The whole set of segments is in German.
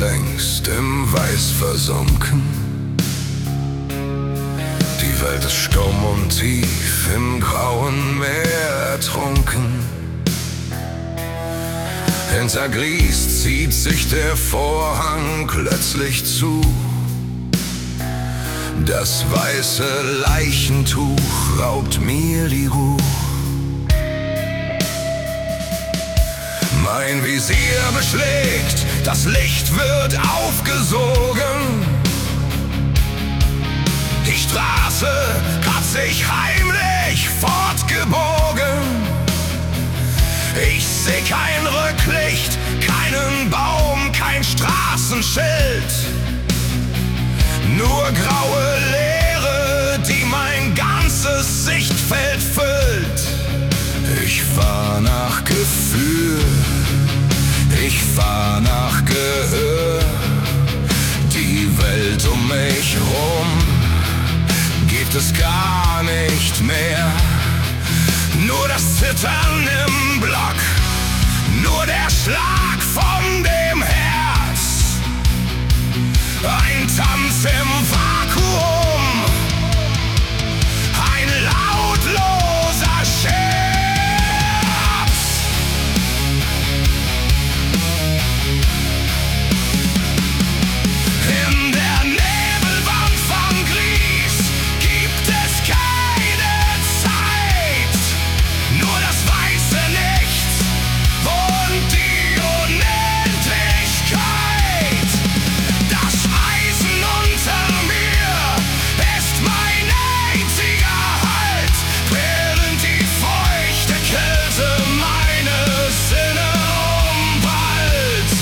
längst im Weiß versunken. Die Welt ist stumm und tief im grauen Meer ertrunken. Hinter Gries zieht sich der Vorhang plötzlich zu. Das weiße Leichentuch raubt mir die Ruhe. Mein Visier beschlägt, das Licht wird aufgesogen. Die Straße hat sich heimlich fortgebogen. Ich seh kein Rücklicht, keinen Baum, kein Straßenschild. Nur graue Leere, die mein ganzes Sichtfeld füllt. Ich fahr nach Gefühl, ich fahr nach Gehör. Die Welt um mich rum gibt es gar nicht mehr. Nur das Zittern im Block, nur der Schlag von dem Herz. Ein Tanz im Vakuum, ein lautloser Scherz. In der Nebelwand von Gries gibt es keine Zeit, nur das weiße Nichts und die Unendlichkeit. Das Eisen unter mir ist mein einziger Halt, während die feuchte Kälte meine Sinne umwallt.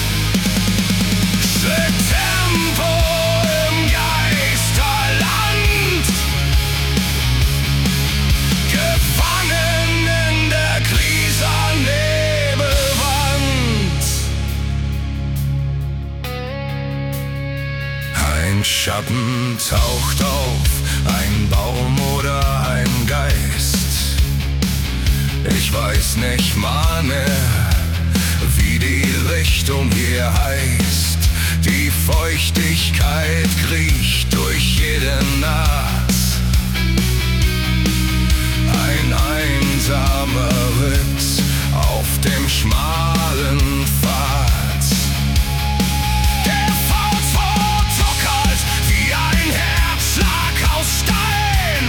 Schritttempo im Geisterland, gefangen in der Grieser Nebelwand. Ein Schatten taucht auf, ein Baum oder ein Geist. Ich weiß nicht mal mehr, wie die Richtung hier heißt. Die Feuchtigkeit kriecht durch jede Naht. Ein einsamer Ritt auf dem schmalen Pfad. Der V2 zuckert wie ein Herzschlag aus Stein.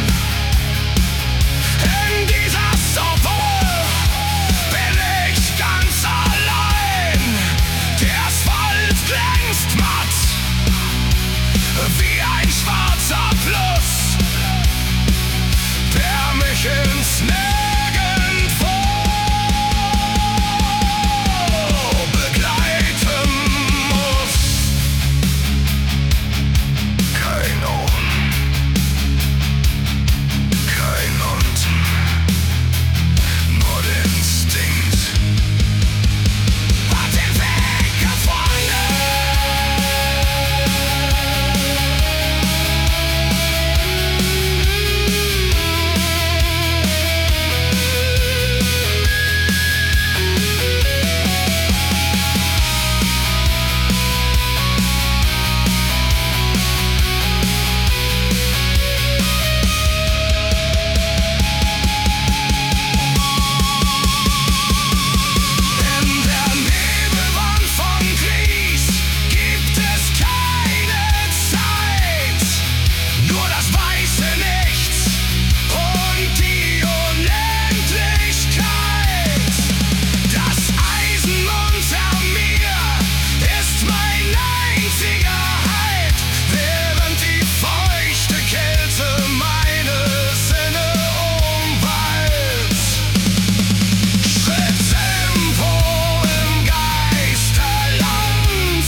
In dieser Suppe bin ich ganz allein. Der Asphalt glänzt matt wie ein schwarzer Fluss, der mich ins Nirgendwo begleiten muss. Kein Oben, kein Unten, nur der Instinkt hat den Weg gefunden. In der Nebelwand von Gries gibt es keine Zeit, nur das weiße Nichts und die Unendlichkeit. Das Eisen unter mir ist mein einziger Halt, während die feuchte Kälte meine Sinne umwalzt. Schritttempo im Geisterland,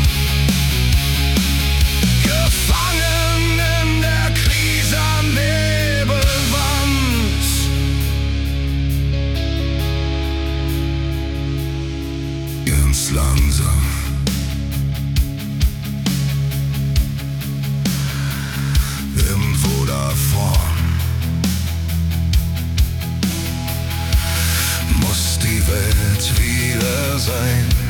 gefangen in der Grieser Nebelwand. Ganz langsam, irgendwo da vorn muss die Welt wieder sein.